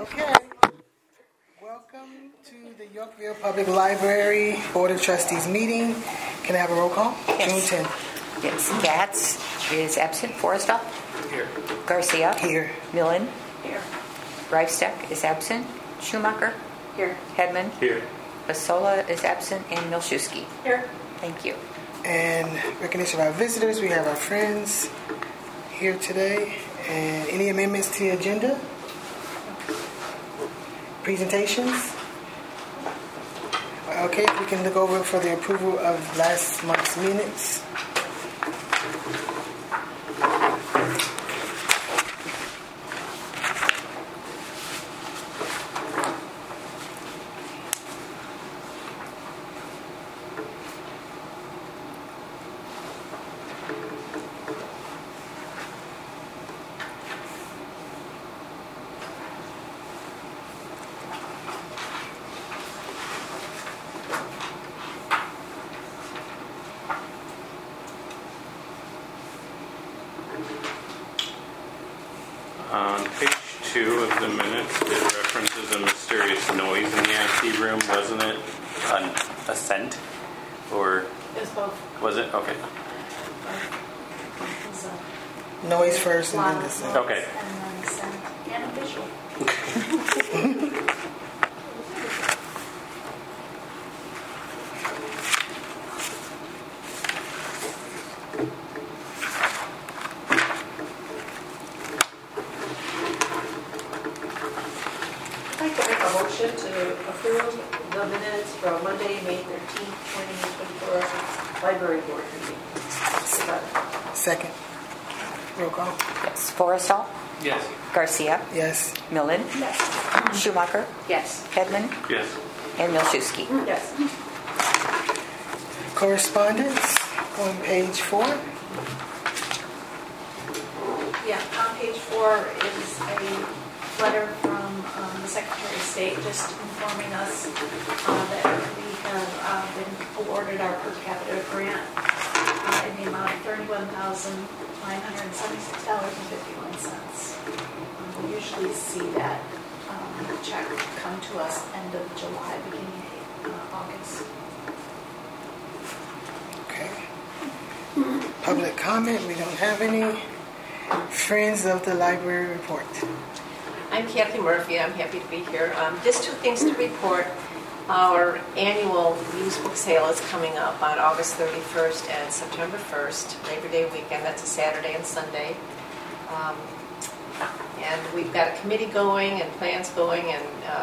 Okay. Welcome to the Yorkville Public Library Board of Trustees meeting. Can I have a roll call? Yes. June 10th. Yes. Gatz is absent. Forrestal? Here. Garcia? Here. Millen? Here. Reifsteck is absent. Schumacher? Here. Hedman? Here. Basola is absent. And Milszewski? Here. Thank you. And recognition of our visitors. We have our friends here today. And any amendments to the agenda? Presentations? Okay, we can look over for the approval of last month's minutes. On page 2 of the minutes, it references a mysterious noise in the IT room, wasn't it? A scent? Or It was both. was it? Okay. Noise first and then the scent. Okay. And then scent and a visual. I'd like to make a motion to approve the minutes from Monday, May 13th, 2024 library board meeting. Second. Roll call. Yes. Forrestal? Yes. Garcia? Yes. Millen? Yes. Schumacher? Yes. Hedman? Yes. And Milszewski? Yes. Correspondence on page 4. Yeah, on page 4 is a letter from the Secretary of State just informing us that we have been awarded our per capita grant in the amount of $31,976.51. We usually see that check come to us end of July, beginning of August. Okay. Public comment. We don't have any. Friends of the library report. I'm Kathy Murphy. I'm happy to be here. Just two things to report. Our annual used book sale is coming up on August 31st and September 1st, Labor Day weekend. That's a Saturday and Sunday. And we've got a committee going and plans going and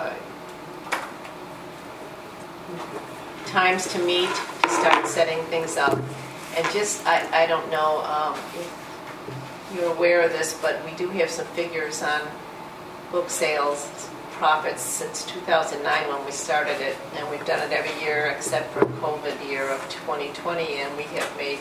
times to meet to start setting things up. And just, I don't know if you're aware of this, but we do have some figures on book sales profits since 2009 when we started it, and we've done it every year except for COVID year of 2020, and we have made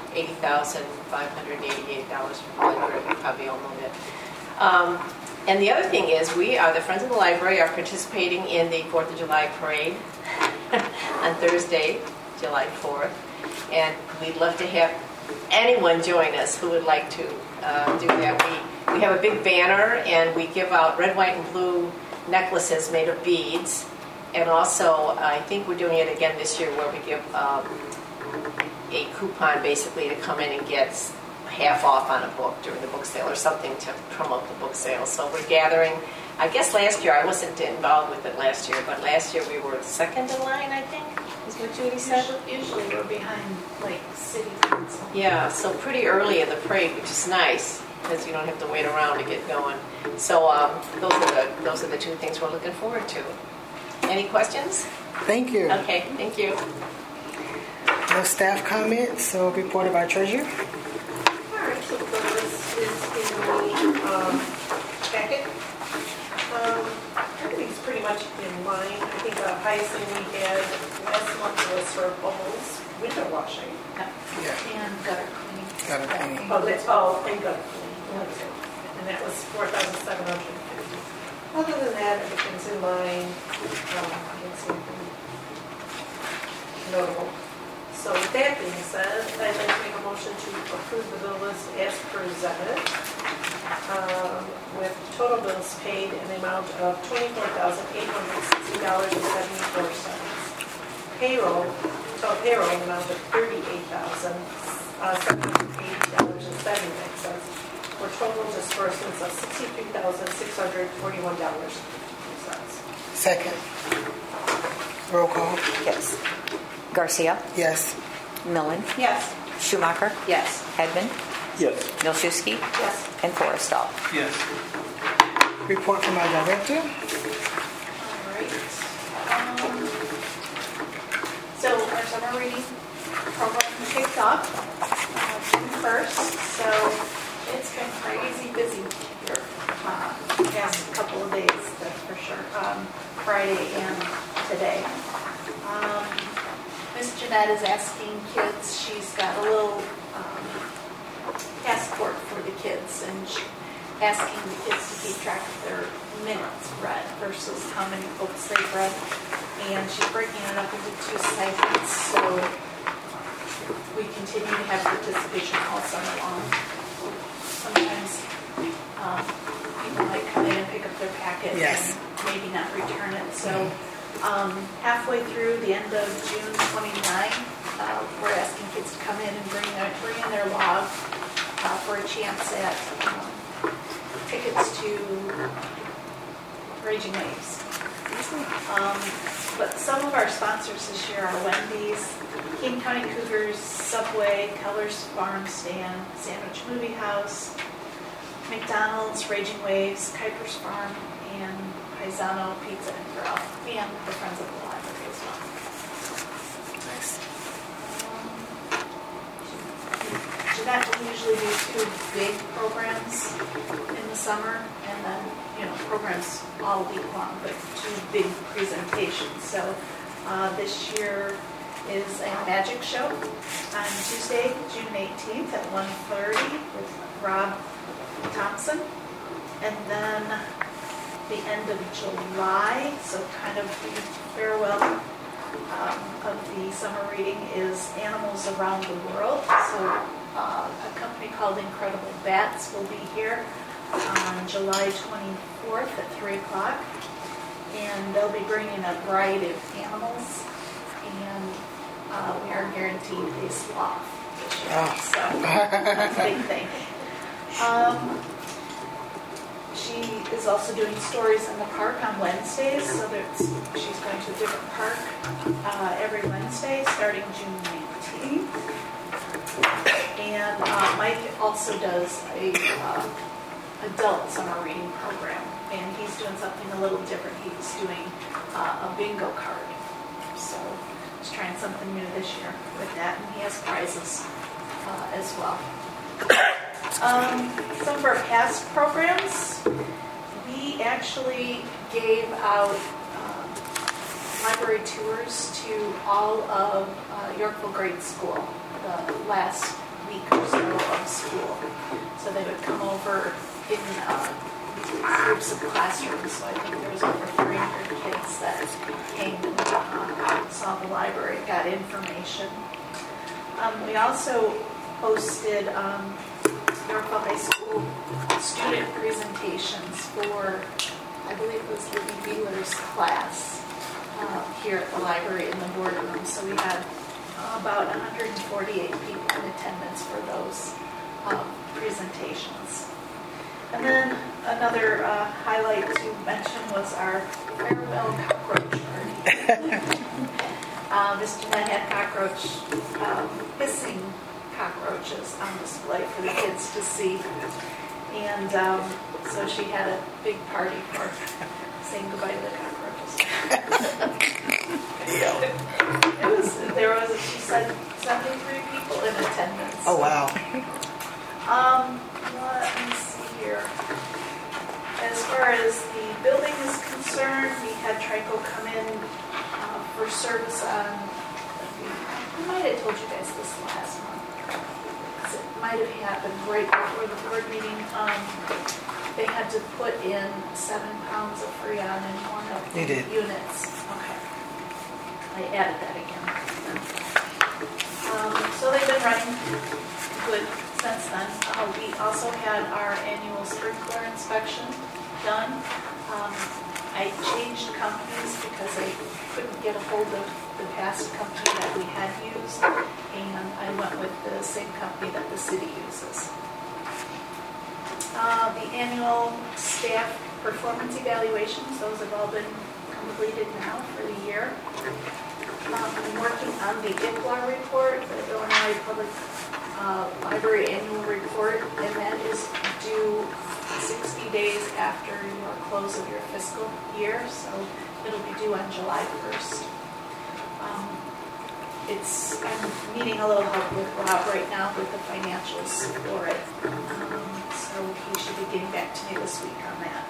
$80,588 from the library. You probably all know that. And the other thing is, we are the Friends of the Library are participating in the 4th of July parade on Thursday, July 4th, and we'd love to have anyone join us who would like to do that. We have a big banner, and we give out red, white, and blue necklaces made of beads. And also, I think we're doing it again this year where we give a coupon basically to come in and get half off on a book during the book sale or something to promote the book sale. So we're gathering. I guess last year, I wasn't involved with it last year, but last year we were second in line, I think, is what Judy said. Usually we're behind like city council. Yeah, so pretty early in the parade, which is nice because you don't have to wait around to get going. So those are the two things we're looking forward to. Any questions? Thank you. Okay, thank you. No staff comments, so report of our treasurer. All right, so this is in the packet. Everything's pretty much in line. I think the highest thing we had last month was for Bubbles window washing. Yeah. And gutter cleaning. Gutter cleaning. And gutter cleaning. And that was $4,750. Other than that, everything's in line. I didn't see anything notable. So with that being said, I'd like to make a motion to approve the bill list as presented. with total bills paid in the amount of $24,860.74. Total payroll in the amount of $38,780.79 for total disbursements of $63,641.02. Second. Roll call. Yes. Garcia, Yes. Millen, Yes. Schumacher, Yes. Hedman, Yes. Milczewski, Yes. and Forrestal. Yes. Report from our director. All right. So our summer reading program kicked off June 1st. So it's been crazy busy here the past couple of days, that's for sure. Friday and today. Miss Jeanette is asking kids. She's got a little passport for the kids, and she's asking the kids to keep track of their minutes read versus how many books they've read. And she's breaking it up into 2 segments, so we continue to have participation all summer long. Sometimes people might come in and pick up their packet Yes. and maybe not return it. So halfway through the end of June 29, we're asking kids to come in and bring in their log for a chance at tickets to Raging Waves. But some of our sponsors this year are Wendy's, King County Cougars, Subway, Keller's Farm Stand, Sandwich Movie House, McDonald's, Raging Waves, Kuiper's Farm, and Paisano Pizza and Grill, and the Friends of the Library as well. Nice. Jeanette will usually do 2 big programs in the summer, and then, programs all week long, but 2 big presentations. So this year is a magic show on Tuesday, June 18th at 1:30 with Rob Thompson. And then the end of July, so kind of the farewell of the summer reading, is Animals Around the World. So a company called Incredible Bats will be here on July 24th at 3 o'clock. And they'll be bringing a variety of animals, and we are guaranteed a sloth this year. Oh. So that's a big thing. She is also doing stories in the park on Wednesdays, so she's going to a different park every Wednesday starting June 19th. And Mike also does a adult summer reading program, and he's doing something a little different. He's doing a bingo card, so he's trying something new this year with that, and he has prizes as well. Some of our past programs, we actually gave out library tours to all of Yorkville Grade School the last week or so of school. So they would come over in groups of classrooms. So I think there was over 300 kids that came and saw the library, got information. We also hosted Yorkville High School student presentations for, I believe it was Libby Beeler's class here at the library in the boardroom. So we had about 148 people in attendance for those presentations. And then another highlight to mention was our farewell cockroach party. Miss Jeanette had hissing cockroaches on display for the kids to see. And so she had a big party for saying goodbye to the cockroaches. She said 73 people in attendance. Oh, wow. Let me see here. As far as the building is concerned, we had Trico come in for service on, I might have told you guys this last month. It might have happened right before the board meeting. They had to put in 7 pounds of Freon in one of the units. Okay. I added that again. So they've been running good since then. We also had our annual sprinkler inspection done. I changed companies because I couldn't get a hold of the past company that we had used, and I went with the same company that the city uses. The annual staff performance evaluations, those have all been completed now for the year. I'm working on the IPLAR report, the Illinois Public Library Annual Report, and that is due 60 days after your close of your fiscal year, so it'll be due on July 1st. I'm needing a little help with Rob right now with the financials for it, so he should be getting back to me this week on that.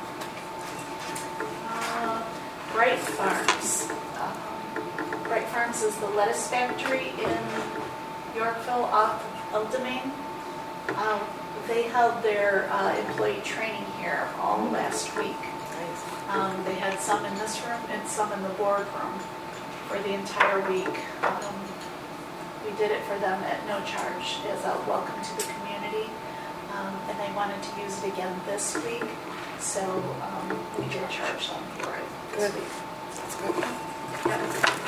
Bright Farms. Bright Farms is the lettuce factory in Yorkville off of Domain. They held their employee training here all last week. They had some in this room and some in the boardroom for the entire week. We did it for them at no charge as a welcome to the community, and they wanted to use it again this week, so we did charge them for it this week. That's good. Yep.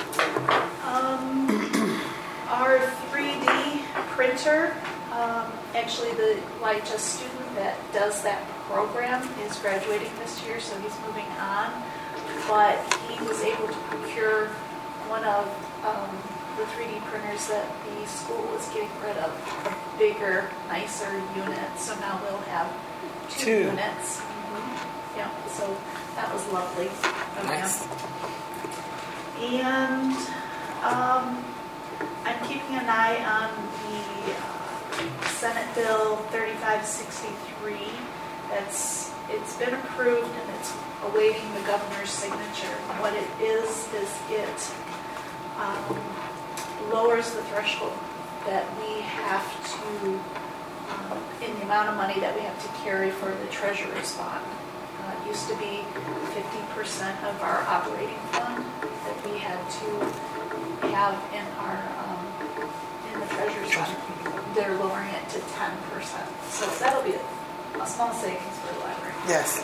Our 3D printer, actually the YHS student that does that program is graduating this year, so he's moving on, but he was able to procure one of the 3D printers that the school was getting rid of, a bigger, nicer unit, so now we'll have two units. Mm-hmm. Yeah, so that was lovely of Nice. him. And I'm keeping an eye on the Senate Bill 3563. It's been approved and it's awaiting the governor's signature. What it is it lowers the threshold that we have to, in the amount of money that we have to carry for the treasurer's bond. It used to be 50% of our operating fund that we had to have in our in the treasurer's fund. They're lowering it to 10%. So that'll be a small savings for the library. Yes.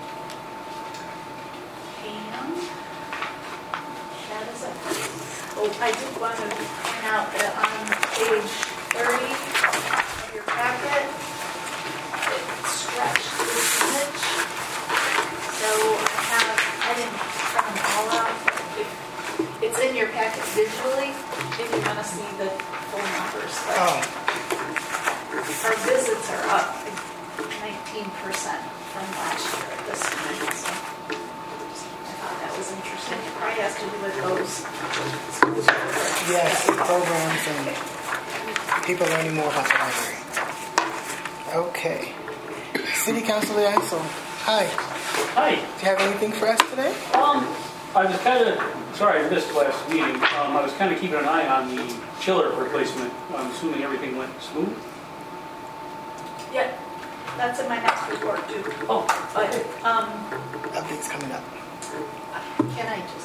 And that is it. Oh, I did want to point out that on page 30 of your packet, it stretched this image. So I didn't print them all out. It's in your packet visually if you want to see the full numbers. But our visits are up 19% from last year at this time. So I thought that was interesting. It probably has to do with those schools. Yes, programs and people learning more about the library. Okay. City Council Liaison. Hi. Hi. Do you have anything for us today? I was kind of, sorry I missed last meeting. I was kind of keeping an eye on the chiller replacement. I'm assuming everything went smooth? Yeah, that's in my next report too. Oh, But Updates coming up. can I just?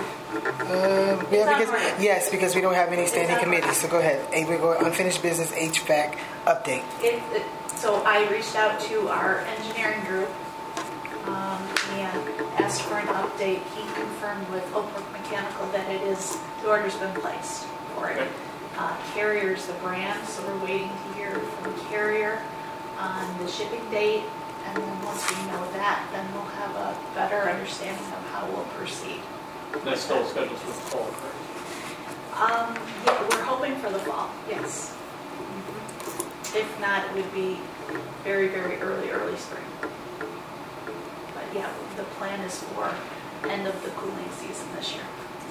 Because we don't have any standing committees. So go ahead. We're going unfinished business HVAC update. So I reached out to our engineering group and asked for an update. He confirmed with Oakbrook Mechanical that the order's been placed for it. Okay. Carrier's the brand, so we're waiting to hear from Carrier on the shipping date, and then once we know that, then we'll have a better understanding of how we'll proceed. That's still scheduled for the fall, correct? Yeah, we're hoping for the fall, yes. If not, it would be very, very early spring. But yeah, the plan is for end of the cooling season this year.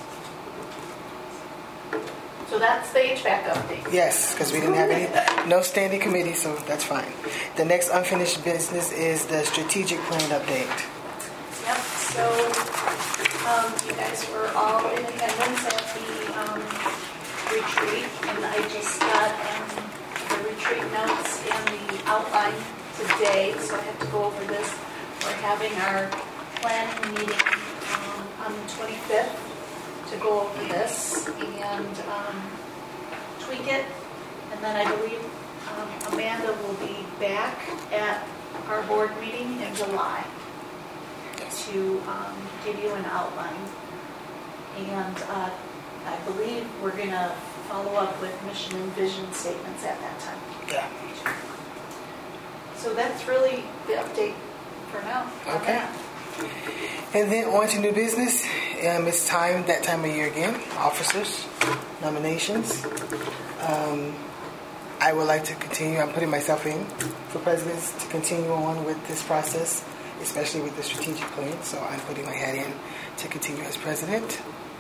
So that's the HVAC update. Yes, because we didn't have no standing committee, so that's fine. The next unfinished business is the strategic plan update. Yep, so you guys were all in attendance at the retreat, and I just got the retreat notes and the outline today, so I have to go over this. We're having our planning meeting on the 25th to go over this and tweak it, and then I believe Amanda will be back at our board meeting in July to give you an outline. And I believe we're going to follow up with mission and vision statements at that time. Yeah. So that's really the update for now. on Okay. that. And then on to new business. It's that time of year again. Officers, nominations. I would like to continue. I'm putting myself in for presidents to continue on with this process, especially with the strategic plan. So I'm putting my hat in to continue as president.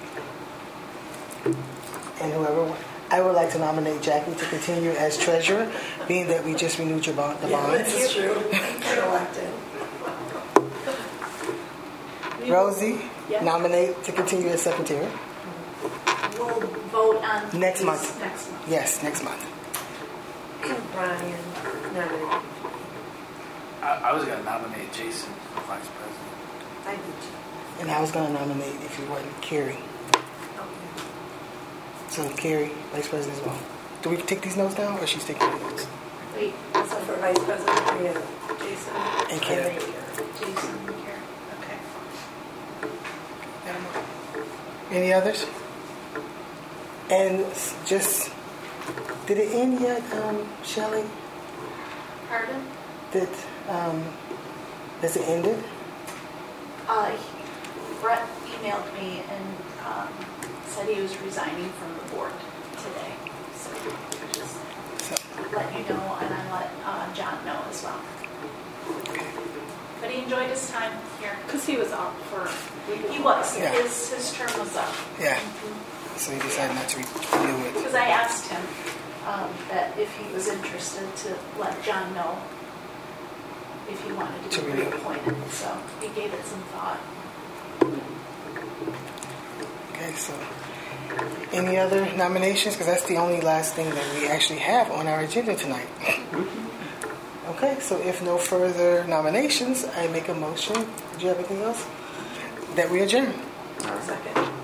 And I would like to nominate Jackie to continue as treasurer, being that we just renewed the bonds. This is true. Get elected. Rosie, Yeah. nominate to continue as secretary. We'll vote on Next these month. Next month. Yes, next month. Brian, nominate. I was going to nominate Jason for vice president. I did too. And I was going to nominate, if you wasn't, Carrie. Okay. So Carrie, vice president as well. Do we take these notes down, or she's taking the notes? Wait, So for vice president, we have Jason. And Carrie. Jason here. Okay. Any others? And just, did it end yet, Shelley? Pardon? Has it ended? Brett emailed me and said he was resigning from the board today. So just let you know, and I let John know as well. But he enjoyed his time here. Because he was out for. He was. Yeah. His term was up. Yeah. So he decided not to renew it. Because I asked him that if he was interested to let John know if he wanted to be To renew. reappointed. So he gave it some thought. Okay, so any other nominations? Because that's the only last thing that we actually have on our agenda tonight. Okay, so if no further nominations, I make a motion. Did you have anything else? That we adjourn. Second.